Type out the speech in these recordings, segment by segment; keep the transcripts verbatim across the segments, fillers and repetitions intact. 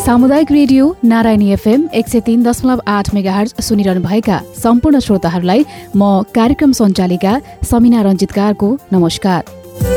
सामुदायिक radio Narayani FM एक सय तीन दशमलव आठ मेगाहर्ज सुनिरहनु भएका सम्पूर्ण श्रोताहरूलाई म कार्यक्रम सञ्चालिका समिना रञ्जितकारको नमस्कार।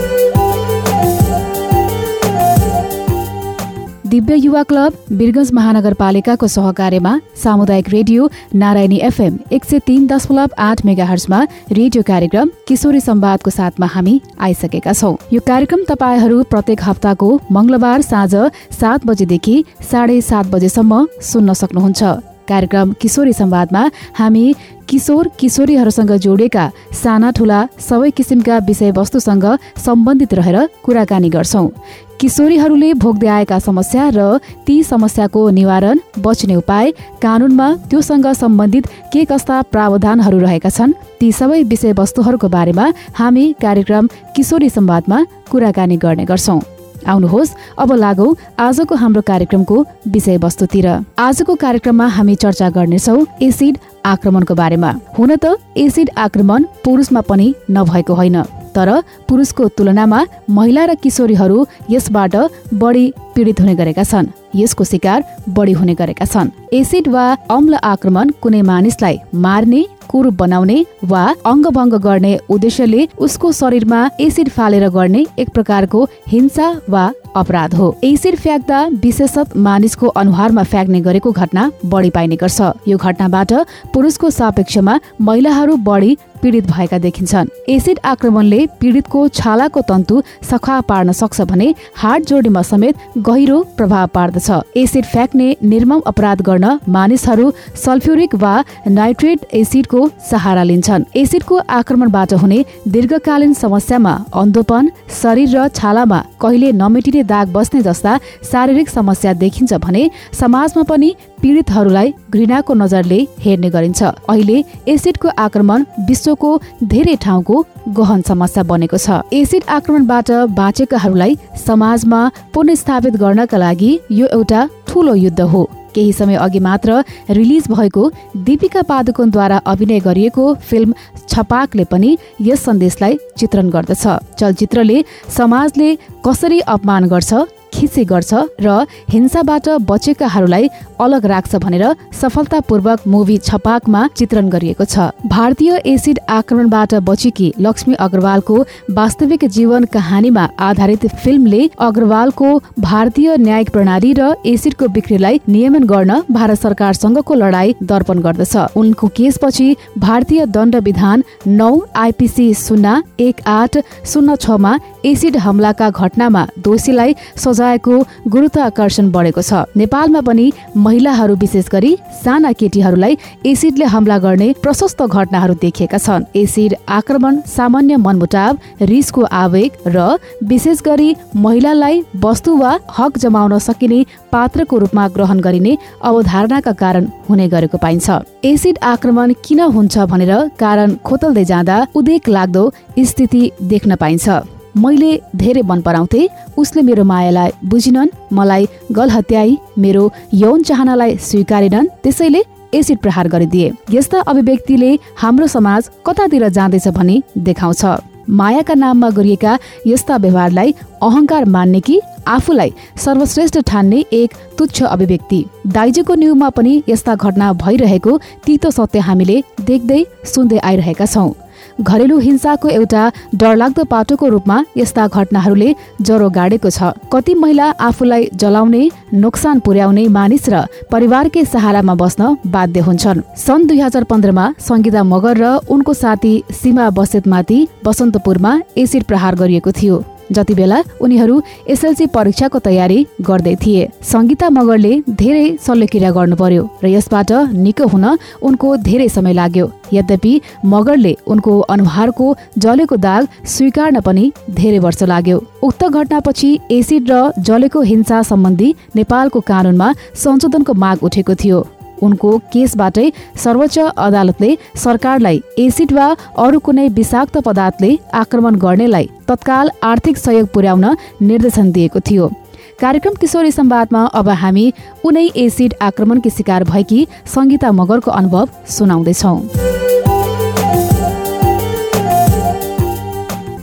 दिव्य युवा क्लब वीरगञ्ज महानगरपालिकाको सहकार्यमा सामुदायिक रेडियो नारायणी एफएम एक सय तीन दशमलव आठ मेगाहर्जमा रेडियो कार्यक्रम किशोरी संवादको साथमा हामी आइसकेका छौं। यो कार्यक्रम तपाईहरू प्रत्येक हप्ताको मंगलबार साँझ सात बजेदेखि साढे सात बजेसम्म सुन्न सक्नुहुन्छ। कार्यक्रम किशोरी संवादमा हामी किशोर किशोरीहरूसँग जोडिएका साना ठूला सबै किसिमका विषयवस्तुसँग सम्बन्धित रहेर कुराकानी गर्छौं। किशोरीहरूले भोग्दै आएका समस्या र ती समस्याको निवारण, बच्ने उपाय, कानूनमा त्योसँग सम्बन्धित के कस्ता प्रावधानहरू रहेका छन्, ती सबै विषयवस्तुहरूको बारेमा हामी कार्यक्रम किशोरी संवादमा कुराकानी गर्ने गर्छौं। आउनुहोस् अब लागौं आजको हाम्रो कार्यक्रमको विषयवस्तुतिर। आजको कार्यक्रममा हामी चर्चा गर्नेछौं एसिड आक्रमणको बारेमा। हुन त एसिड आक्रमण पुरुषमा पनि नभएको होइन, तर पुरुषको तुलनामा महिला र किशोरीहरू यसबाट बढी पीडित हुने गरेका छन्, यसको शिकार बढी हुने गरेका छन्। एसिड वा अम्ल आक्रमण कुनै मानिसलाई मार्ने, कुरूप बनाउने वा अङ्गभङ्ग गर्ने उद्देश्यले उसको शरीरमा एसिड फालेर गर्ने एक प्रकारको हिंसा वा अपराध हो। एसिड फ्याक्दा विशेषत मानिसको अनुहारमा फ्याक्ने गरेको घटना बढी पाइने गर्छ। यो घटनाबाट पुरुषको सापेक्षमा महिलाहरू बढी पीडित भएका देखिन्छन्। एसिड आक्रमणले पीडितको छालाको तन्तु सखा पार्न सक्छ भने हाड जोडीमा समेत गहिरो प्रभाव पार्दछ। एसिड फ्याक्ने निर्मम अपराध गर्न मानिसहरू सल्फ्युरिक वा नाइट्रेट एसिडको सहारा लिन्छन्। एसिडको आक्रमणबाट हुने दीर्घकालीन समस्यामा अन्धोपन, शरीर र छालामा कहिले नमेटिने दाग बस्ने जस्ता शारीरिक समस्या देखिन्छ भने समाजमा पनि पीडितहरूलाई घृणाको नजरले हेर्ने गरिन्छ। अहिले एसिडको आक्रमण विश्वको धेरै ठाउँको गहन समस्या बनेको छ। एसिड आक्रमणबाट बाँचेकाहरूलाई समाजमा पुनर्स्थापित गर्नका लागि यो एउटा ठूलो युद्ध हो। केही समय अघि मात्र रिलिज भएको दीपिका पादुकोणद्वारा अभिनय गरिएको फिल्म छपाकले पनि यस सन्देशलाई चित्रण गर्दछ। चलचित्रले समाजले कसरी अपमान गर्छ, खिसी गर्छ र हिंसाबाट बचेकाहरूलाई अलग राख्छ भनेर सफलतापूर्वक मुभी छपाकमा चित्रण गरिएको छ। भारतीय एसिड आक्रमणबाट बचेकी लक्ष्मी अग्रवालको वास्तविक जीवन कहानीमा आधारित फिल्मले अग्रवालको भारतीय न्यायिक प्रणाली र एसिडको बिक्रीलाई नियमन गर्न भारत सरकारसँगको लडाई दर्पण गर्दछ। उनको केसपछि भारतीय दण्ड विधान नौ आइपिसी शून्य एक आठ शून्य छमा एसिड हमलाका घटनामा दोषीलाई सजायको गुरुत्वाकर्षण बढेको छ। नेपालमा पनि महिलाहरू विशेष गरी साना केटीहरूलाई एसिडले हमला गर्ने प्रशस्त घटनाहरू देखिएका छन्। एसिड आक्रमण सामान्य मनमुटाव, रिसको आवेग र विशेष गरी महिलालाई वस्तु वा हक जमाउन सकिने पात्रको रूपमा ग्रहण गरिने अवधारणाका कारण हुने गरेको पाइन्छ। एसिड आक्रमण किन हुन्छ भनेर कारण खोतल्दै जाँदा उदेक लाग्दो स्थिति देख्न पाइन्छ। मैले धेरै मन पराउँथे, उसले मेरो मायालाई बुझिनन्, मलाई गलहत्याई, मेरो यौन चाहनालाई स्वीकारेनन्, त्यसैले एसिड प्रहार गरिदिए। यस्ता अभिव्यक्तिले हाम्रो समाज कतातिर जाँदैछ भनी देखाउँछ। मायाका नाममा गरिएका यस्ता व्यवहारलाई अहंकार मान्ने कि आफूलाई सर्वश्रेष्ठ ठान्ने एक तुच्छ अभिव्यक्ति। दाइजोको न्यूमा पनि यस्ता घटना भइरहेको तीतो सत्य हामीले देख्दै सुन्दै आइरहेका छौं। घरेलु हिंसाको एउटा डरलाग्दो पाटोको रूपमा यस्ता घटनाहरूले जरो गाडेको छ। कति महिला आफूलाई जलाउने, नोक्सान पुर्याउने मानिस र परिवारकै सहारामा बस्न बाध्य हुन्छन्। सन् दुई हजार पन्ध्रमा संगीता मगर र उनको साथी सीमा बसेतमाथि बसन्तपुरमा एसिड प्रहार गरिएको थियो। जति बेला उनीहरू एसएलसी परीक्षाको तयारी गर्दै थिए। संगीता मगरले धेरै शल्यक्रिया गर्नु पर्यो र यसबाट निको हुन उनको धेरै समय लाग्यो। यद्यपि मगरले उनको अनुहारको जलेको दाग स्वीकार्न पनि धेरै वर्ष लाग्यो। उक्त घटनापछि एसिड र जलेको हिंसा सम्बन्धी नेपालको कानूनमा संशोधनको माग उठेको थियो। उनको केसबाटै सर्वोच्च अदालतले सरकारलाई एसिड वा अरू कुनै विषाक्त पदार्थले आक्रमण गर्नेलाई तत्काल आर्थिक सहयोग पुर्याउन निर्देशन दिएको थियो। कार्यक्रम किशोरी संवादमा अब हामी उनै एसिड आक्रमणकी शिकार भएकी संगीता मगरको अनुभव सुनाउँदैछौं।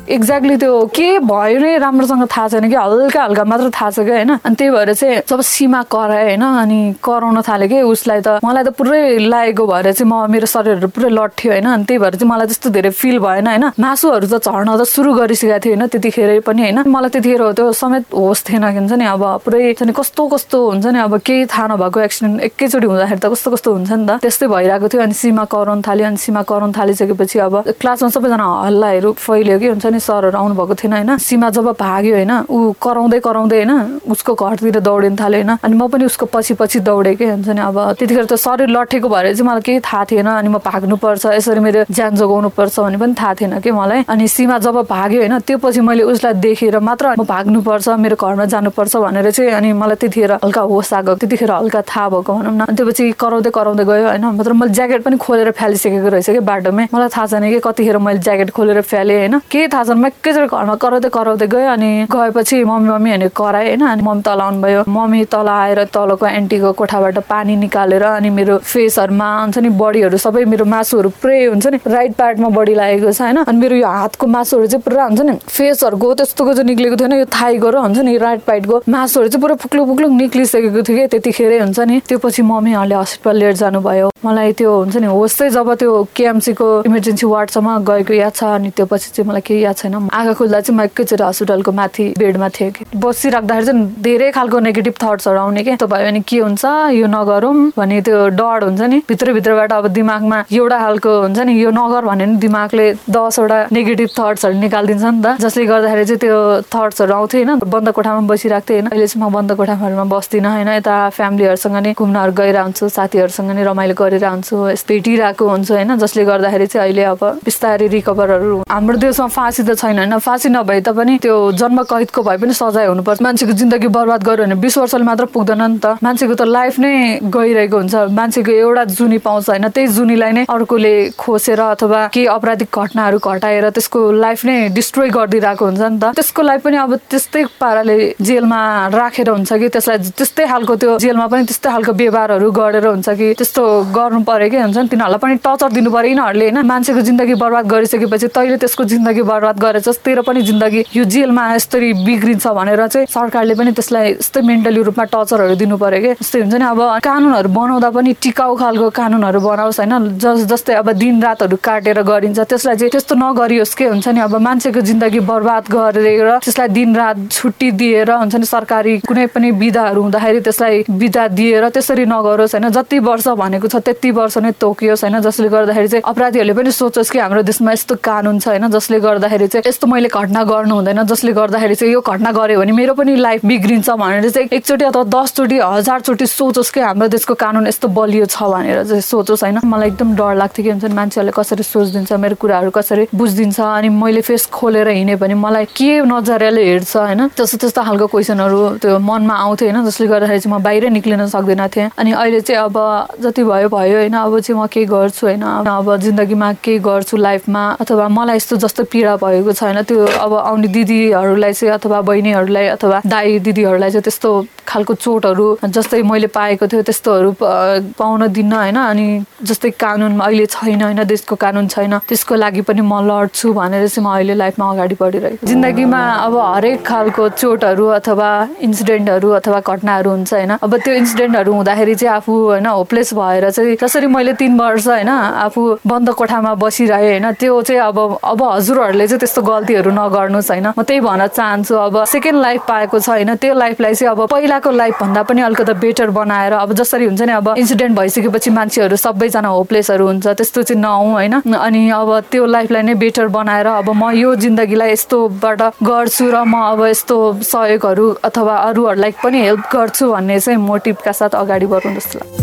एक्ज्याक्टली त्यो के भयो नै राम्रोसँग थाहा छैन कि हल्का हल्का मात्र थाहा छ कि होइन। अनि त्यही भएर चाहिँ जब सीमा कराए होइन अनि कराउन थाले कि उसलाई त मलाई त पुरै लागेको भएर चाहिँ म मेरो शरीरहरू पुरै लट्थ्यो होइन। अनि त्यही भएर चाहिँ मलाई त्यस्तो धेरै फिल भएन होइन। मासुहरू त चढ्न त सुरु गरिसकेको थियो होइन त्यतिखेर पनि होइन। मलाई त्यतिखेर त्यो समेत होस् थिएन के हुन्छ नि अब पुरै कस्तो कस्तो हुन्छ नि अब केही थाहा नभएको एक्सिडेन्ट एकैचोटि हुँदाखेरि त कस्तो कस्तो हुन्छ नि त त्यस्तै भइरहेको थियो। अनि सीमा कराउन थाल्यो अनि सीमा कराउन थालिसकेपछि अब क्लासमा सबैजना हल्लाहरू फैल्यो कि हुन्छ नि सरहरू आउनु भएको थिएन होइन। सीमा जब भाग्यो होइन ऊ कराउँदै कराउँदै होइन उसको घरतिर दौडिन थाल्यो होइन। अनि म पनि उसको पछि पछि दौडेँ कि हुन्छ नि अब त्यतिखेर त शरीर लट्ठेको भएर चाहिँ मलाई केही थाहा थिएन। अनि म भाग्नुपर्छ यसरी मेरो ज्यान जोगाउनु पर्छ भन्ने पनि थाहा थिएन कि मलाई। अनि सीमा जब भाग्यो होइन त्यो पछि मैले उसलाई देखेर मात्र म भाग्नुपर्छ मेरो घरमा जानुपर्छ भनेर चाहिँ अनि मलाई त्यतिखेर हल्का होस आएको त्यतिखेर हल्का थाहा भएको भनौँ न। अनि त्यो पछि कराउँदै कराउँदै गयो होइन। मतलब मैले ज्याकेट पनि खोलेर फ्यालिसकेको रहेछ कि बाटोमै मलाई थाहा छैन कि कतिखेर मैले ज्याकेट खोलेर फ्यालेँ होइन केही थाहा छैन। म एकैचोटि घरमा कराउँदै कराउँदै गयो अनि गएपछि मम्मी मम्मी भने कराएँ होइन। अनि मम्मी तल आउनु भयो मम्मी तल आएर तलको एन्टीको कोठाबाट पानी निकालेर अनि मेरो फेसहरूमा हुन्छ नि बडीहरू सबै मेरो मासुहरू पुरै हुन्छ नि राइट पार्टमा बडी लागेको छ होइन। अनि मेरो यो हातको मासुहरू चाहिँ पुरा हुन्छ नि फेसहरूको त्यस्तोको चाहिँ निक्लेको थिएन यो थाइको र हुन्छ नि राइट पार्टको मासुहरू चाहिँ पुरा फुक्लुक फुक्लुक निक्लिसकेको थियो कि त्यतिखेरै हुन्छ नि। त्यो पछि मम्मीहरूले हस्पिटल लिएर जानुभयो। मलाई त्यो हुन्छ नि होस् चाहिँ जब त्यो केएमसीको इमर्जेन्सी वार्डसम्म गएको याद छ। अनि त्यो पछि चाहिँ मलाई केही याद छैन। आँखा खुल्दा चाहिँ म एकैचोटि हस्पिटलको माथि बेडमा थिएँ कि बसिराख्दाखेरि चाहिँ धेरै खालको नेगेटिभ थट्सहरू आउने कि त्यो भयो भने के हुन्छ यो नगरौँ भन्ने त्यो डर हुन्छ नि भित्रभित्रबाट अब दिमागमा एउटा खालको हुन्छ नि यो नगर भने नि दिमागले दसवटा नेगेटिभ थट्सहरू निकालिदिन्छ नि त जसले गर्दाखेरि चाहिँ त्यो थट्सहरू आउँथ्यो होइन। बन्द कोठामा बसिरहेको थिएँ होइन। अहिले चाहिँ म बन्द कोठाहरूमा बस्दिनँ होइन। यता फ्यामिलीहरूसँग नि घुम्नहरू गइरहन्छु साथीहरूसँग नि रमाइलो गरिरहन्छु भेटिरहेको हुन्छ होइन। जसले गर्दाखेरि चाहिँ अहिले अब बिस्तारै रिकभरहरू हाम्रो देशमा फाँसी त छैन होइन। फाँसी नभए तापनि त्यो जन्म कैदको भए पनि सजाय हुनुपर्छ। मान्छेको जिन्दगी बर्बाद गर्यो भने बिस वर्षले मात्र पुग्दैन नि त। मान्छेको त लाइफ नै गइरहेको हुन्छ। मान्छेको एउटा जुनी पाउँछ होइन त्यही जुनीलाई नै अर्कोले खोसेर अथवा केही आपराधिक घटनाहरू घटाएर त्यसको लाइफ नै डिस्ट्रोय गरिदिरहेको हुन्छ नि त। त्यसको लाइफ पनि अब त्यस्तै पाराले जेलमा राखेर हुन्छ कि त्यसलाई त्यस्तै खालको त्यो जेलमा पनि त्यस्तै खालको व्यवहारहरू गरेर हुन्छ कि त्यस्तो गर्नु पर्यो कि हुन्छ नि। तिनीहरूलाई पनि टर्चर दिनु पर्यो यिनीहरूले होइन। मान्छेको जिन्दगी बर्बाद गरिसकेपछि तैँले त्यसको जिन्दगी बर्बाद गरेछस् तेरो पनि जिन्दगी यो जेलमा यस्तरी बिग्रिन्छ भनेर चाहिँ सरकारले पनि त्यसलाई यस्तै मेन्टली रूपमा टर्चरहरू दिनु पर्यो कि जस्तै हुन्छ नि। अब कानुनहरू बनाउँदा पनि टिकाउ खालको कानुनहरू बनाओस् होइन। जस जस्तै अब दिन रातहरू काटेर गरिन्छ त्यसलाई चाहिँ त्यस्तो नगरियोस् के हुन्छ नि। अब मान्छेको जिन्दगी बर्बाद गरेर त्यसलाई दिन रात छुट्टी दिएर हुन्छ नि सरकारी कुनै पनि बिदाहरू हुँदाखेरि त्यसलाई बिदा दिएर त्यसरी नगरोस् होइन। जति वर्ष भनेको छ त्यति वर्ष नै तोकियोस् होइन। जसले गर्दाखेरि चाहिँ अपराधीहरूले पनि सोचोस् कि हाम्रो देशमा यस्तो कानुन छ होइन जसले गर्दाखेरि चाहिँ यस्तो मैले घटना गर्नु हुँदैन जसले गर्दाखेरि चाहिँ यो घटना गऱ्यो भने मेरो पनि लाइफ बिग्रिन्छ भनेर चाहिँ एकचोटि अथवा दसचोटि हजारचोटि सोचोस् कि हाम्रो देशको कानुन यस्तो बलियो छ भनेर चाहिँ सोचोस् होइन। मलाई एकदम डर लाग्थ्यो कि हुन्छ नि मान्छेहरूले कसरी सोचिदिन्छ मेरो कुराहरू कसरी बुझिदिन्छ। अनि मैले फेस खोलेर हिँडेँ भने मलाई के नजरियाले हेर्छ होइन त्यस्तो त्यस्तो खालको क्वेसनहरू त्यो मनमा आउँथ्यो होइन। जसले गर्दाखेरि चाहिँ म बाहिर निक्लिन सक्दिनँ थिएँ। अनि अहिले चाहिँ अब जति भयो भयो होइन अब चाहिँ म केही गर्छु होइन। अब जिन्दगीमा केही गर्छु लाइफमा अथवा मलाई यस्तो जस्तो पीडा भएको छैन त्यो अब आउने दिदीहरूलाई चाहिँ अथवा बहिनीहरूलाई अथवा दाई दिदीहरूलाई चाहिँ त्यस्तो खालको चोटहरू जस्तै मैले पाएको थियो त्यस्तोहरू पाउन दिन्न होइन। अनि जस्तै कानुनमा अहिले छैन होइन देशको कानुन छैन त्यसको लागि पनि म लड्छु भनेर चाहिँ म अहिले लाइफमा अगाडि बढिरहेको। जिन्दगीमा अब हरेक खालको चोटहरू अथवा इन्सिडेन्टहरू अथवा घटनाहरू हुन्छ होइन। अब त्यो इन्सिडेन्टहरू हुँदाखेरि चाहिँ आफू होइन होपलेस भएर चाहिँ जसरी मैले तिन वर्ष होइन आफू बन्द कोठामा बसिरहेँ होइन त्यो चाहिँ अब अब हजुरहरूले चाहिँ त्यस्तो गल्तीहरू नगर्नुहोस् होइन। म त्यही भन्न चाहन्छु। अब सेकेन्ड लाइफ पाएको छ होइन त्यो लाइफलाई चाहिँ अब पहिलाको लाइफ भन्दा पनि अलिकति बेटर बनाएर अब जसरी हुन्छ नि अब इन्सिडेन्ट भइसकेपछि मान्छेहरू सबैजना होपलेसहरू हुन्छ त्यस्तो चाहिँ नहुँ होइन। अनि अब त्यो लाइफलाई नै बेटर बनाएर अब म यो जिन्दगीलाई यस्तोबाट गर्छु र म अब यस्तो सहयोगहरू अथवा अरूहरूलाई पनि हेल्प गर्छु भन्ने चाहिँ मोटिभका साथ अगाडि बढ्नु जस्तो लाग्छ।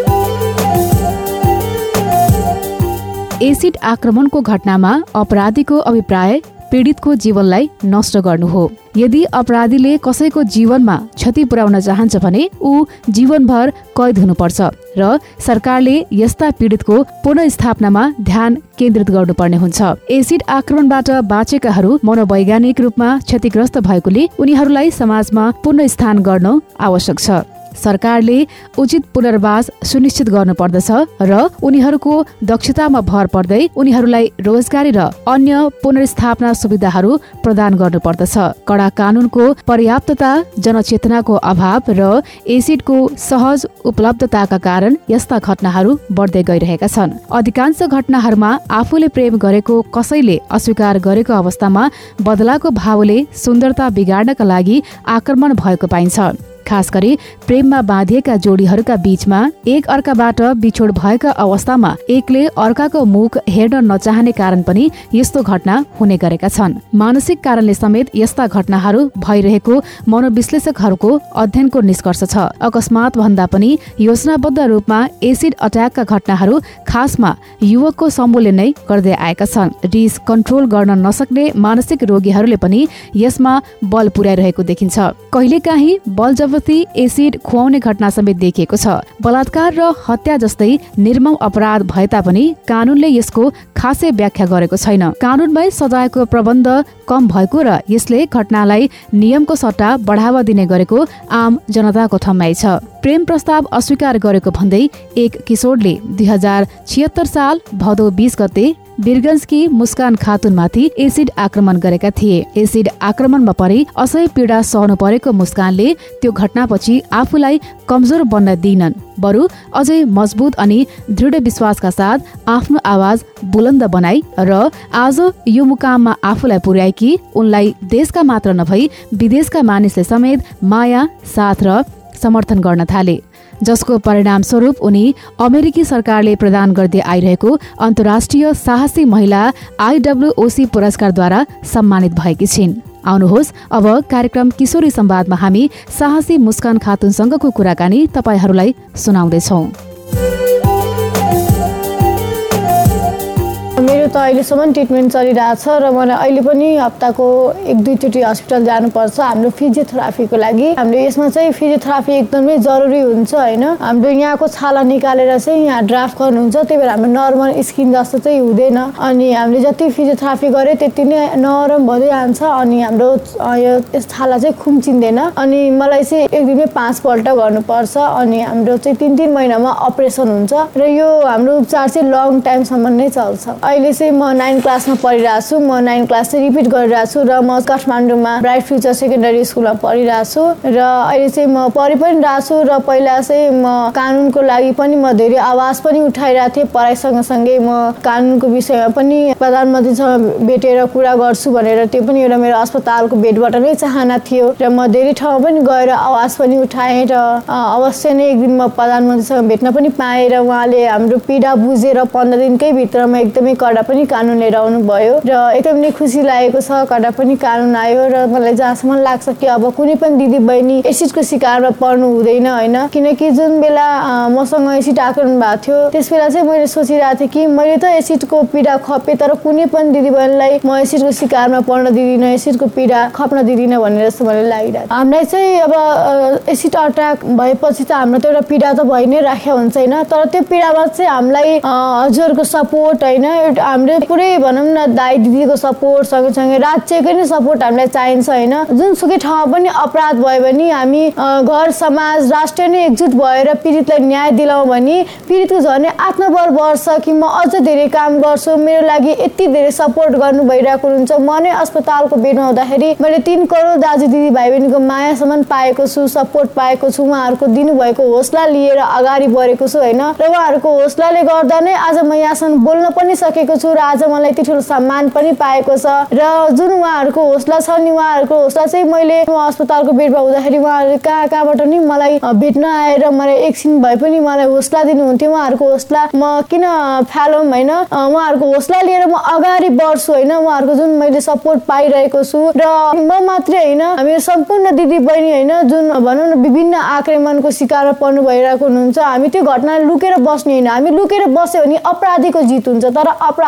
एसिड आक्रमणको घटनामा अपराधीको अभिप्राय पीडितको जीवनलाई नष्ट गर्नु हो। यदि अपराधीले कसैको जीवनमा क्षति पुर्याउन चाहन्छ भने ऊ जीवनभर कैद हुनुपर्छ र सरकारले यस्ता पीडितको पुनर्स्थापनामा ध्यान केन्द्रित गर्नुपर्ने हुन्छ। एसिड आक्रमणबाट बाँचेकाहरू मनोवैज्ञानिक रूपमा क्षतिग्रस्त भएकोले उनीहरूलाई समाजमा पुनर्स्थान गर्न आवश्यक छ। सरकारले उचित पुनर्वास सुनिश्चित गर्नुपर्दछ र उनीहरूको दक्षतामा भर पर्दै उनीहरूलाई रोजगारी र अन्य पुनर्स्थापना सुविधाहरू प्रदान गर्नुपर्दछ। कडा कानूनको पर्याप्तता, जनचेतनाको अभाव र एसिडको सहज उपलब्धताका कारण यस्ता घटनाहरू बढ्दै गइरहेका छन्। अधिकांश घटनाहरूमा आफूले प्रेम गरेको कसैले अस्वीकार गरेको अवस्थामा बदलाको भावले सुन्दरता बिगाड्नका लागि आक्रमण भएको पाइन्छ। खास गरी प्रेममा बाँधिएका जोडीहरूका बीचमा एक अर्काबाट बिछोड भएका अवस्थामा एकले अर्काको मुख हेर्न नचाहने कारण पनि यस्तो घटना हुने गरेका छन्। मानसिक कारणले समेत यस्ता घटनाहरू भइरहेको मनोविश्लेषकहरूको अध्ययनको निष्कर्ष छ। अकस्मात भन्दा पनि योजनाबद्ध रूपमा एसिड अट्याकका घटनाहरू खासमा युवकको समूहले नै गर्दै आएका छन्। रिस कन्ट्रोल गर्न नसक्ने मानसिक रोगीहरूले पनि यसमा बल पुर्याइरहेको देखिन्छ। कहिलेकाहीँ बल एसिड खुवाउने घटना समेत देखिएको छ। बलात्कार र हत्या जस्तै निर्मम अपराध भए तापनि कानूनले यसको खासै व्याख्या गरेको छैन। कानूनमै सजायको प्रबन्ध कम भएको र यसले घटनालाई नियमको सट्टा बढावा दिने गरेको आम जनताको ठम्याइ छ। प्रेम प्रस्ताव अस्वीकार गरेको भन्दै एक किशोरले दुई हजार छिहत्तर साल भदौ बीस गते वीरगन्जकी मुस्कान खातुनमाथि एसिड आक्रमण गरेका थिए। एसिड आक्रमणमा परि असह्य पीडा सहनु परेको मुस्कानले त्यो घटनापछि आफूलाई कमजोर बन्न दिइनन्, बरु अझै मजबुत अनि दृढ विश्वासका साथ आफ्नो आवाज बुलन्द बनाई र आज यो मुकाममा आफूलाई पुर्याएकी उनलाई देशका मात्र नभई विदेशका मानिसले समेत माया, साथ र समर्थन गर्न थाले, जसको परिणाम स्वरूप उनी अमेरिकी सरकारले प्रदान गर्दै आइरहेको अन्तर्राष्ट्रिय साहसी महिला आईडब्ल्यूओसी पुरस्कारद्वारा सम्मानित भएकी छिन्। आउनुहोस् अब कार्यक्रम किशोरी संवादमा हामी साहसी मुस्कान खातुनसँगको कुराकानी तपाईहरूलाई सुनाउँदैछौँ। मेरो त अहिलेसम्म ट्रिटमेन्ट चलिरहेछ र मलाई अहिले पनि हप्ताको एक दुईचोटि हस्पिटल जानुपर्छ हाम्रो फिजियोथेरापीको लागि। हाम्रो यसमा चाहिँ फिजियोथेरापी एकदमै जरुरी हुन्छ होइन। हाम्रो यहाँको छाला निकालेर चाहिँ यहाँ ड्राफ्ट गर्नुहुन्छ, त्यही भएर हाम्रो नर्मल स्किन जस्तो चाहिँ हुँदैन अनि हामीले जति फिजियोथेरापी गरे त्यति नै नरम भँदै जान्छ अनि हाम्रो यो छाला चाहिँ खुम्चिँदैन। अनि मलाई चाहिँ एक दिनमै पाँचपल्ट गर्नुपर्छ अनि हाम्रो चाहिँ तिन तिन महिनामा अपरेसन हुन्छ र यो हाम्रो उपचार चाहिँ लङ टाइमसम्म नै चल्छ। अहिले चाहिँ म नाइन क्लासमा पढिरहेको छु। म नाइन क्लास चाहिँ रिपिट गरिरहेको छु र म काठमाडौँमा ब्राइट फ्युचर सेकेन्डरी स्कुलमा पढिरहेको छु र अहिले चाहिँ म पढि पनि रहेको छु र पहिला चाहिँ म कानुनको लागि पनि म धेरै आवाज पनि उठाइरहेको थिएँ। पढाइ सँगसँगै म कानुनको विषयमा पनि प्रधानमन्त्रीसँग भेटेर कुरा गर्छु भनेर त्यो पनि एउटा मेरो अस्पतालको बेडबाट नै चाहना थियो र म धेरै ठाउँमा पनि गएर आवाज पनि उठाएँ र अवश्य नै एक दिन म प्रधानमन्त्रीसँग भेट्न पनि पाएँ र उहाँले हाम्रो पीडा बुझेर पन्ध्र दिनकै भित्रमा एकदमै कडा पनि कानुन लिएर आउनु भयो र एकदम नै खुसी लागेको छ। कडा पनि कानुन आयो र मलाई जहाँसम्म लाग्छ कि अब कुनै पनि दिदी बहिनी एसिडको शिकारमा पर्नु हुँदैन होइन। किनकि जुन बेला मसँग एसिड आक्रमण भएको थियो त्यस बेला चाहिँ मैले सोचिरहेको थिएँ कि मैले त एसिडको पीडा खपेँ तर कुनै पनि दिदी बहिनीलाई म एसिडको शिकारमा पर्न दिदिनँ, एसिडको पीडा खप्न दिदिनँ भनेर जस्तो मलाई लागिरहेको। हामीलाई चाहिँ अब एसिड अट्याक भएपछि त हाम्रो त एउटा पीडा त भइ नै राखेको हुन्छ होइन, तर त्यो पीडामा चाहिँ हामीलाई हजुरको सपोर्ट होइन, हाम्रो पुरै भनौँ न दाइ दिदीको सपोर्ट सँगसँगै राज्यकै नै सपोर्ट हामीलाई चाहिन्छ होइन। जुनसुकै ठाउँमा पनि अपराध भयो भने हामी घर समाज राष्ट्र नै एकजुट भएर पीडितलाई न्याय दिलाउँ भने पीडितको झन् आत्मबल बढ्छ कि म अझ धेरै काम गर्छु, मेरो लागि यति धेरै सपोर्ट गर्नु भइरहेको हुन्छ। म नै अस्पतालको बेडमा हुँदाखेरि मैले तिन करोड दाजु दिदी भाइ बहिनीको मायासम्म पाएको छु, सपोर्ट पाएको छु, उहाँहरूको दिनुभएको हौसला लिएर अगाडि बढेको छु होइन। र उहाँहरूको हौसलाले गर्दा नै आज म यहाँसम्म बोल्न पनि सकेको छु र आज मलाई यति ठुलो सम्मान पनि पाएको छ। र जुन उहाँहरूको हौसला छ नि उहाँहरूको हौसला चाहिँ मैले अस्पतालको बेडमा हुँदाखेरि उहाँहरूले कहाँ कहाँबाट नि मलाई भेट्न आएर मलाई एकछिन भए पनि मलाई हौसला दिनुहुन्थ्यो। उहाँहरूको हौसला म किन फ्यालौँ होइन, उहाँहरूको हौसला लिएर म अगाडि बढ्छु होइन। उहाँहरूको जुन मैले सपोर्ट पाइरहेको छु र म मात्रै होइन हामी सम्पूर्ण दिदी बहिनी होइन जुन भनौँ न विभिन्न आक्रमणको शिकार पर्नु भइरहेको हुनुहुन्छ। हामी त्यो घटना लुकेर बस्ने होइन, हामी लुकेर बस्यो भने अपराधीको जित हुन्छ तर अपराधी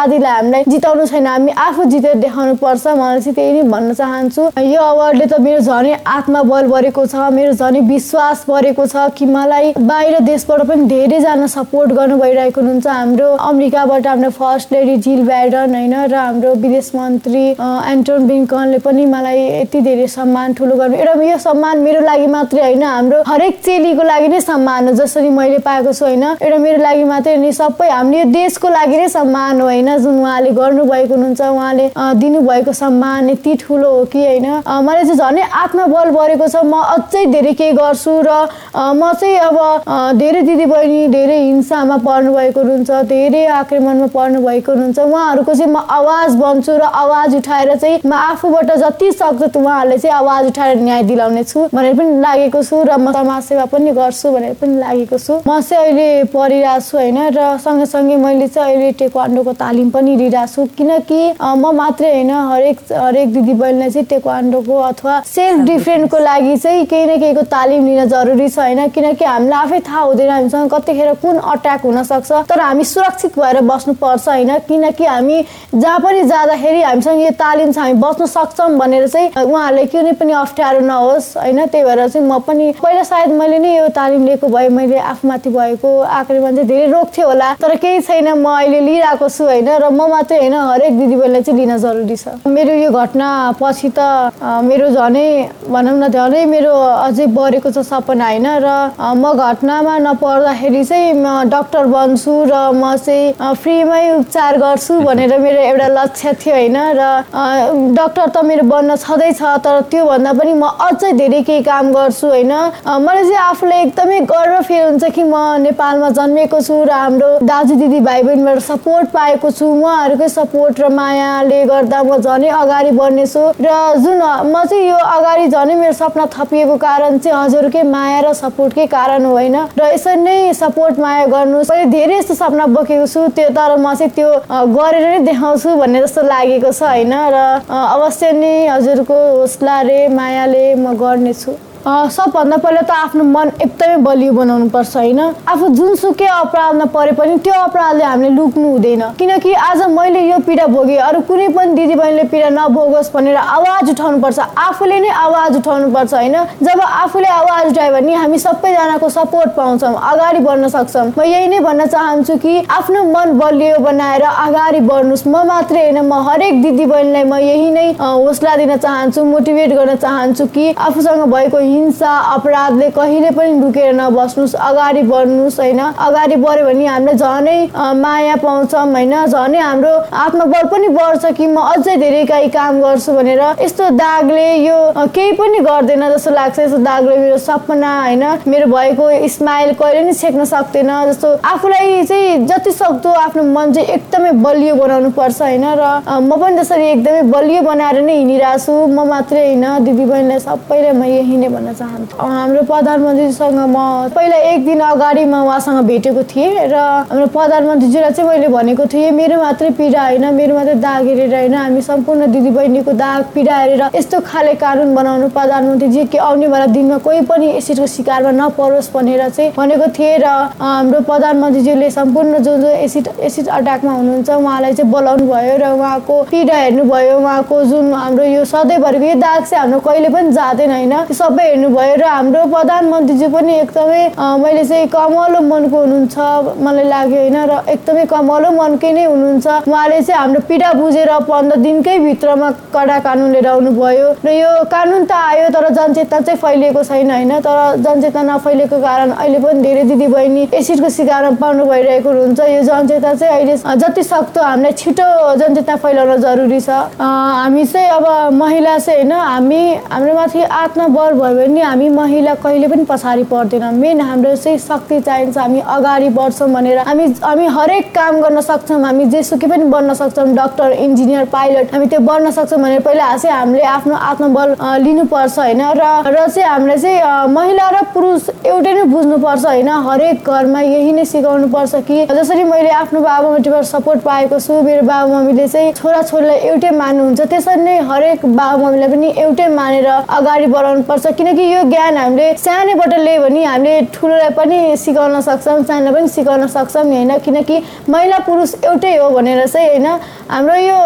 जातिलाई हामीलाई जिताउनु छैन, हामी आफू जितेर देखाउनु पर्छ। मलाई चाहिँ त्यही नै भन्न चाहन्छु। यो अवार्डले त मेरो झनै आत्मबल बढेको छ, मेरो झनै विश्वास बढेको छ कि मलाई बाहिर देशबाट पनि धेरैजना सपोर्ट गर्नु भइरहेको हुनुहुन्छ। हाम्रो अमेरिकाबाट हाम्रो फर्स्ट लेडी जिल बाइडन होइन र हाम्रो विदेश मन्त्री एन्टोनी ब्लिङ्कनले पनि मलाई यति धेरै सम्मान ठुलो गर्नु। एउटा यो सम्मान मेरो लागि मात्रै होइन, हाम्रो हरेक चेलीको लागि नै सम्मान हो। जसरी मैले पाएको छु होइन, एउटा मेरो लागि मात्रै नि सबै हाम्रो यो देशको लागि नै सम्मान हो होइन, जुन उहाँले गर्नुभएको हुनुहुन्छ, उहाँले दिनुभएको सम्मान यति ठुलो हो कि होइन। मलाई चाहिँ झनै आत्मबल बढेको छ। म अझै धेरै केही गर्छु र म चाहिँ अब धेरै दिदीबहिनी धेरै हिंसामा पर्नु भएको हुनुहुन्छ, धेरै आक्रमणमा पर्नु भएको हुनुहुन्छ, उहाँहरूको चाहिँ म आवाज बन्छु र आवाज उठाएर चाहिँ म आफूबाट जति सक्छ उहाँहरूले चाहिँ आवाज उठाएर न्याय दिलाउने छु भनेर पनि लागेको छु र म समाजसेवा पनि गर्छु भनेर पनि लागेको छु। म चाहिँ अहिले पढिरहेको छु होइन र सँगसँगै मैले चाहिँ अहिले टेक्वान्डोको तालिम पनि लिइरहेको छु, किनकि म मात्रै होइन हरेक हरेक दिदीबहिनीलाई चाहिँ टेक्वान्डोको अथवा सेल्फ डिफेन्सको लागि चाहिँ केही न केहीको तालिम लिन जरुरी छ होइन, किनकि हामीलाई आफै थाहा हुँदैन हामीसँग कतिखेर कुन अट्याक हुनसक्छ। तर हामी सुरक्षित भएर बस्नुपर्छ होइन, किनकि हामी जहाँ पनि जाँदाखेरि हामीसँग यो तालिम छ, हामी बस्न सक्छौँ भनेर चाहिँ उहाँहरूले कुनै पनि अप्ठ्यारो नहोस् होइन। त्यही भएर चाहिँ म पनि पहिला सायद मैले नै यो तालिम लिएको भए मैले आफूमाथि भएको आक्रमण चाहिँ धेरै रोक्थेँ होला, तर केही छैन, म अहिले लिइरहेको छु होइन। र म मात्रै होइन हरेक दिदीबहिनीलाई चाहिँ लिन जरुरी छ। मेरो यो घटना पछि त मेरो झनै भनौँ न झनै मेरो अझै बढेको छ सपना होइन। र म घटनामा नपर्दाखेरि चाहिँ म डक्टर बन्छु र म चाहिँ फ्रीमै उपचार गर्छु भनेर मेरो एउटा लक्ष्य थियो होइन। र डक्टर त मेरो बन्न छँदैछ, तर त्योभन्दा पनि म अझै धेरै केही काम गर्छु होइन। मलाई चाहिँ आफूलाई एकदमै गर्व फिल हुन्छ कि म नेपालमा जन्मेको छु र हाम्रो दाजु दिदी भाइ बहिनीबाट सपोर्ट पाएको छु। उहाँहरूकै सपोर्ट र मायाले गर्दा म झनै अगाडि बढ्नेछु र जुन म चाहिँ यो अगाडि झनै मेरो सपना थपिएको कारण चाहिँ हजुरकै माया र सपोर्टकै कारण हो होइन। र यसरी नै सपोर्ट माया गर्नुहोस्। मैले धेरै यस्तो सपना बोकेको छु, त्यो तर म चाहिँ त्यो गरेर नै देखाउँछु भन्ने जस्तो लागेको छ होइन। र अवश्य नै हजुरको हौसलाले मायाले म गर्नेछु। सबभन्दा पहिला त आफ्नो मन एकदमै बलियो बनाउनु पर्छ होइन। आफू जुनसुकै अपराधमा परे पनि त्यो अपराधले हामीले लुक्नु हुँदैन, किनकि आज मैले यो पीडा भोगेँ अरू कुनै पनि दिदीबहिनीले पीडा नभोगोस् भनेर आवाज उठाउनु पर्छ, आफूले नै आवाज उठाउनु पर्छ होइन। जब आफूले आवाज उठायो भने हामी सबैजनाको सपोर्ट पाउँछौँ, अगाडि बढ्न सक्छौँ। म यही नै भन्न चाहन्छु कि आफ्नो मन बलियो बनाएर अगाडि बढ्नुहोस्। म मात्रै होइन म हरेक दिदीबहिनीलाई म यही नै हौसला दिन चाहन्छु, मोटिभेट गर्न चाहन्छु कि आफूसँग भएको हिंसा अपराधले कहिले पनि लुकेर नबस्नुहोस्, अगाडि बढ्नुहोस् होइन। अगाडि बढ्यो भने हामीले झनै माया पाउँछौँ होइन, झनै हाम्रो आत्मबल पनि बढ्छ कि म अझै धेरै केही काम गर्छु भनेर। यस्तो दागले यो केही पनि गर्दैन जस्तो लाग्छ, यस्तो दागले मेरो सपना होइन मेरो भएको स्माइल कहिले पनि छेक्न सक्दैन। जस्तो आफूलाई चाहिँ जति सक्दो आफ्नो मन चाहिँ एकदमै बलियो बनाउनु पर्छ होइन। र म पनि त्यसरी एकदमै बलियो बनाएर नै हिँडिरहेको छु। म मात्रै होइन दिदीबहिनीलाई सबैलाई म यही नै भन्न चाहन्छु। हाम्रो प्रधानमन्त्रीसँग म पहिला एक दिन अगाडि म उहाँसँग भेटेको थिएँ र हाम्रो प्रधानमन्त्रीजीलाई चाहिँ मैले भनेको थिएँ मेरो मात्रै पीडा होइन, मेरो मात्रै दाग हेरेर होइन, हामी सम्पूर्ण दिदीबहिनीको दाग पीडा हेरेर यस्तो खाले कानुन बनाउनु प्रधानमन्त्रीजी कि आउनेवाला दिनमा कोही पनि एसिडको शिकारमा नपरोस् भनेर चाहिँ भनेको थिएँ। र हाम्रो प्रधानमन्त्रीजीले सम्पूर्ण जो जो एसिड एसिड अट्याकमा हुनुहुन्छ उहाँलाई चाहिँ बोलाउनु भयो र उहाँको पीडा हेर्नुभयो, उहाँको जुन हाम्रो यो सधैँभरिको यो दाग चाहिँ हाम्रो कहिले पनि जाँदैन होइन, सबै हेर्नुभयो। र हाम्रो प्रधानमन्त्रीजी पनि एकदमै मैले चाहिँ कमलो मनको हुनुहुन्छ मलाई लाग्यो होइन, र एकदमै कमलो मनकै नै हुनुहुन्छ। उहाँले चाहिँ हाम्रो पीडा बुझेर पन्ध्र दिनकै भित्रमा कडा कानुन लिएर आउनुभयो र यो कानुन त आयो तर जनचेतना चाहिँ फैलिएको छैन होइन। तर जनचेतना नफैलिएको कारण अहिले पनि धेरै दिदीबहिनी एसिडको शिकारमा पर्नु भइरहेको हुन्छ। यो जनचेतना चाहिँ अहिले जति सक्दो हामीलाई छिटो जनचेतना फैलाउन जरुरी छ। हामी चाहिँ अब महिला चाहिँ होइन हामी हाम्रो माथि आत्मबल भयो भने हामी महिला कहिले पनि पछाडि पर्दैन। मेन हाम्रो चाहिँ शक्ति चाहिन्छ, हामी अगाडि बढ्छौँ भनेर हामी हामी हरेक काम गर्न सक्छौँ, हामी जेसुकै पनि बन्न सक्छौँ, डक्टर इन्जिनियर पाइलट हामी त्यो बन्न सक्छौँ भनेर पहिला चाहिँ हामीले आफ्नो आत्मबल लिनुपर्छ होइन। र र चाहिँ हामीले चाहिँ महिला र पुरुष एउटै नै बुझ्नुपर्छ होइन। हरेक घरमा यही नै सिकाउनु पर्छ कि जसरी मैले आफ्नो बाबुआमाबाट सपोर्ट पाएको छु, मेरो बाबुआमाले चाहिँ छोराछोरीलाई एउटै मान्नुहुन्छ, त्यसरी नै हरेक बाबुआमाले पनि एउटै मानेर अगाडि बढाउनु पर्छ। किन किनकि यो ज्ञान हामीले सानैबाट लियो भने हामीले ठुलोलाई पनि सिकाउन सक्छौँ, सानोलाई पनि सिकाउन सक्छौँ नि होइन। किनकि महिला पुरुष एउटै हो भनेर चाहिँ होइन हाम्रो यो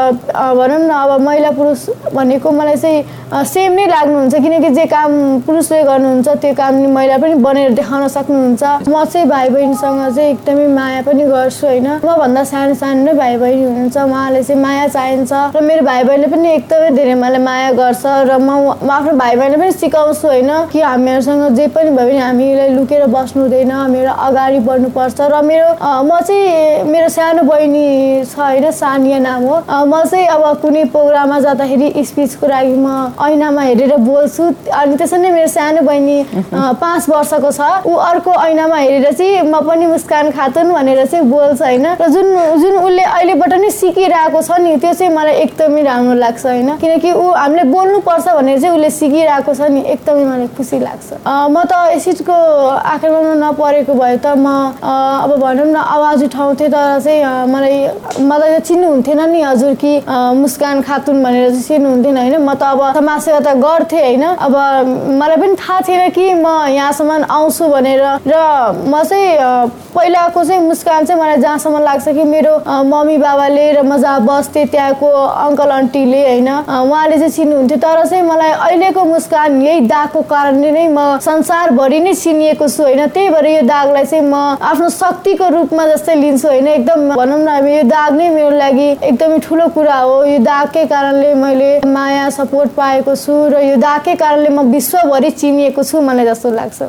भनौँ न अब महिला पुरुष भनेको मलाई चाहिँ सेम नै लाग्नुहुन्छ, किनकि जे काम पुरुषले गर्नुहुन्छ त्यो काम नि महिला पनि बनेर देखाउन सक्नुहुन्छ। म चाहिँ भाइ बहिनीसँग चाहिँ एकदमै माया पनि गर्छु होइन। मभन्दा सानो सानो नै भाइ बहिनी हुनुहुन्छ, उहाँले चाहिँ माया चाहिन्छ र मेरो भाइ बहिनीले पनि एकदमै धेरै मलाई माया गर्छ र म आफ्नो भाइ बहिनीले पनि सिकाउँछु होइन कि हामीहरूसँग जे पनि भयो भने हामीलाई लुकेर बस्नु हुँदैन, मेरो अगाडि बढ्नुपर्छ। र मेरो म चाहिँ मेरो सानो बहिनी छ होइन, सानिया नाम हो। म चाहिँ अब कुनै प्रोग्राममा जाँदाखेरि स्पिचको लागि म ऐनामा हेरेर बोल्छु, अनि त्यसरी नै मेरो सानो बहिनी पाँच वर्षको छ, ऊ अर्को ऐनामा हेरेर चाहिँ म पनि मुस्कान खातुन भनेर चाहिँ बोल्छ होइन। र जुन जुन उसले अहिलेबाट नै सिकिरहेको छ नि त्यो चाहिँ मलाई एकदमै राम्रो लाग्छ होइन, किनकि ऊ हामीले बोल्नुपर्छ भनेर चाहिँ उसले सिकिरहेको छ नि, एकदमै मलाई खुसी लाग्छ। म त एसिडको आक्रमणमा नपरेको भए त म अब भनौँ न आवाज उठाउँथेँ, तर चाहिँ मलाई मलाई त चिन्नुहुन्थेन नि हजुर कि मुस्कान खातुन भनेर चाहिँ चिन्नुहुन्थेन होइन। म त अब समाजसेवा त गर्थेँ होइन, अब मलाई पनि थाहा थिएन कि म यहाँसम्म आउँछु भनेर। र म चाहिँ पहिलाको चाहिँ मुस्कान चाहिँ मलाई जहाँसम्म लाग्छ कि मेरो मम्मी बाबाले र म जहाँ बस्थेँ त्यहाँको अङ्कल आन्टीले होइन उहाँले चाहिँ चिन्नुहुन्थ्यो, तर चाहिँ मलाई अहिलेको मुस्कान यही दागको कारणले नै म संसारभरि नै चिनिएको छु होइन। त्यही भएर यो दागलाई चाहिँ म आफ्नो शक्तिको रूपमा जस्तै लिन्छु होइन। एकदम भनौँ न अब यो दाग नै मेरो लागि एकदमै ठुलो कुरा हो। यो दागकै कारणले मैले माया सपोर्ट पाएको छु र यो दागकै कारणले म विश्वभरि चिनिएको छु मलाई जस्तो लाग्छ।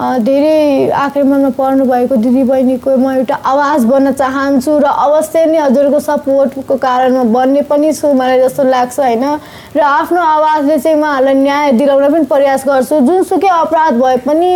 धेरै आक्रमणमा पर्नु भएको दिदी बहिनीको म एउटा आवाज बन्न चाहन्छु र अवश्य नै हजुरको सपोर्टको कारण म बन्ने पनि छु मलाई जस्तो लाग्छ होइन। र आफ्नो आवाजले चाहिँ म उहाँहरूलाई न्याय दिलाउन पनि प्रयास गर्छु। जुनसुकै अपराध भए पनि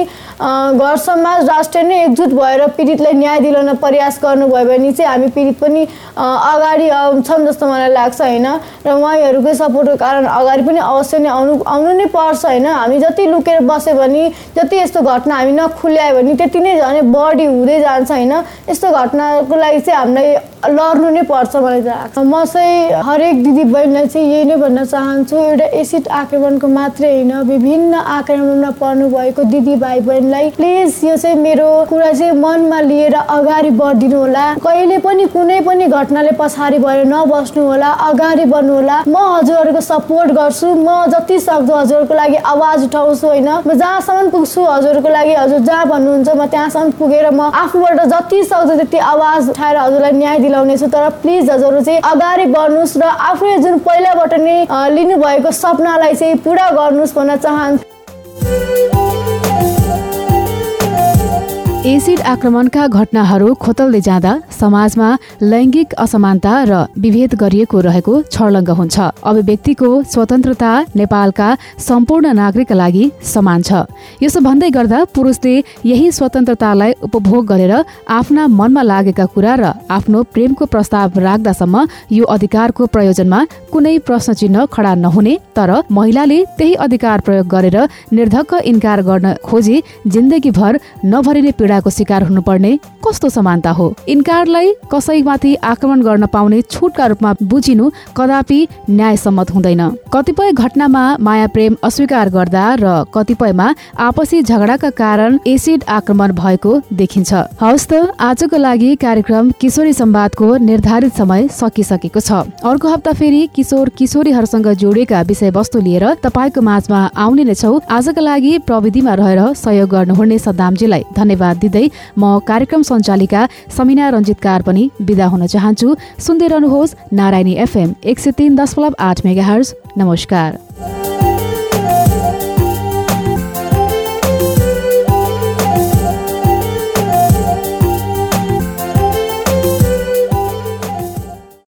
घर समाज राष्ट्र नै एकजुट भएर पीडितलाई न्याय दिलाउन प्रयास गर्नुभयो भने चाहिँ हामी पीडित पनि अगाडि आउँछौँ जस्तो मलाई लाग्छ होइन। र उहाँहरूकै सपोर्टको कारण अगाडि पनि अवश्य नै आउनु आउनु नै पर्छ होइन। हामी जति लुकेर बस्यो भने, जति यस्तो घटना हामी नखुल्यायो भने त्यति नै झनै बढी हुँदै जान्छ होइन। यस्तो घटनाको लागि चाहिँ हामीलाई लड्नु नै पर्छ मलाई लाग्छ। म चाहिँ हरेक दिदी बहिनीलाई चाहिँ यही नै भन्न चाहन्छु, एउटा एसिड आक्रमणको मात्रै होइन विभिन्न आक्रमणमा पर्नु भएको दिदी भाइ बहिनीलाई प्लिज यो चाहिँ मेरो कुरा चाहिँ मनमा लिएर अगाडि बढिदिनु होला। कहिले पनि कुनै पनि घटनाले पछाडि भएर नबस्नु होला, अगाडि बढ्नु होला। म हजुरहरूको सपोर्ट गर्छु, म जति सक्दो हजुरहरूको लागि आवाज उठाउँछु होइन। म जहाँसम्म पुग्छु हजुरहरूको लागि, हजुर जहाँ भन्नुहुन्छ म त्यहाँसम्म पुगेर म आफूबाट जति सक्दो त्यति आवाज उठाएर हजुरलाई न्याय दिलाउनेछु। तर प्लिज हजुरहरू चाहिँ अगाडि बढ्नुहोस् र आफूले जुन पहिलाबाट नै लिनुभएको सपनालाई चाहिँ पुरा गर्नुहोस् भन्न चाहन्छु। एसिड आक्रमणका घटनाहरू खोतल्दै जाँदा समाजमा लैङ्गिक असमानता र विभेद गरिएको रहेको छर्लङ्ग हुन्छ। अभिव्यक्तिको स्वतन्त्रता नेपालका सम्पूर्ण नागरिकका लागि समान छ। यसो भन्दै गर्दा पुरुषले यही स्वतन्त्रतालाई उपभोग गरेर आफ्ना मनमा लागेका कुरा र आफ्नो प्रेमको प्रस्ताव राख्दासम्म यो अधिकारको प्रयोजनमा कुनै प्रश्न चिन्ह खडा नहुने, तर महिलाले त्यही अधिकार प्रयोग गरेर निर्धक्क इन्कार गर्न खोजी जिन्दगीभर नभरिने पीडाको शिकार हुनुपर्ने कस्तो समानता हो। इन्कारलाई कसैमाथि आक्रमण गर्न पाउने छुटका रूपमा बुझिनु कदापि न्यायसम्मत हुँदैन। कतिपय घटनामा माया प्रेम अस्वीकार गर्दा र कतिपयमा आपसी झगडाका कारण एसिड आक्रमण भएको देखिन्छ। हवस् त आजको लागि कार्यक्रम किशोरी संवादको निर्धारित समय सकिसकेको छ। अर्को हप्ता फेरि किशोर किशोरीहरूसँग जोडिएका विषयवस्तु लिएर तपाईँको माझमा आउने नै छौ। आजका लागि प्रविधिमा रहेर सहयोग गर्नुहुने सद्दामजीलाई धन्यवाद दिँदै म कार्यक्रम सञ्चालिका समिना रञ्जितकार पनि बिदा हुन चाहन्छु। सुन्दै रहनुहोस् नारायणी एफएम एक सय तीन दशमलव आठ मेगाहर्ज। नमस्कार।